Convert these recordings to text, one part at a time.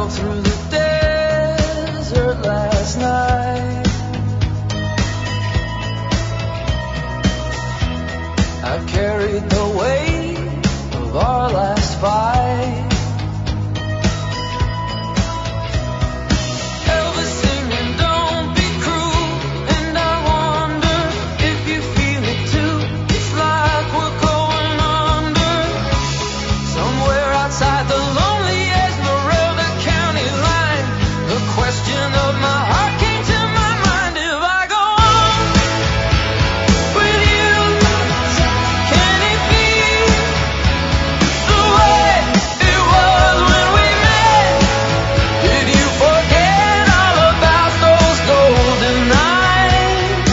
drove through the desert last night. I carried the weight of our last fight. Elvis singing, don't be cruel, and I wonder if you feel it too. It's like we're going under, somewhere outside the lonely Esmeralda County line. The question of my heart came to my mind: if I go on with you, can it be the way it was when we met? Did you forget all about those golden nights?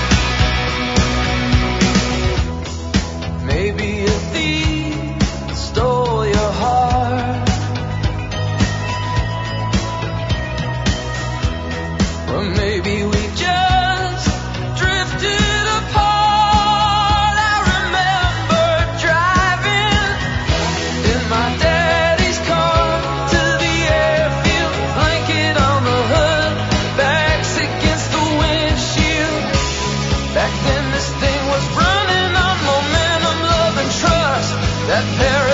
Maybe a thief stole your heart, or maybe we just drifted apart. I remember driving in my daddy's car to the airfield, blanket on the hood, backs against the windshield. Back then this thing was running on momentum, love and trust. That paradise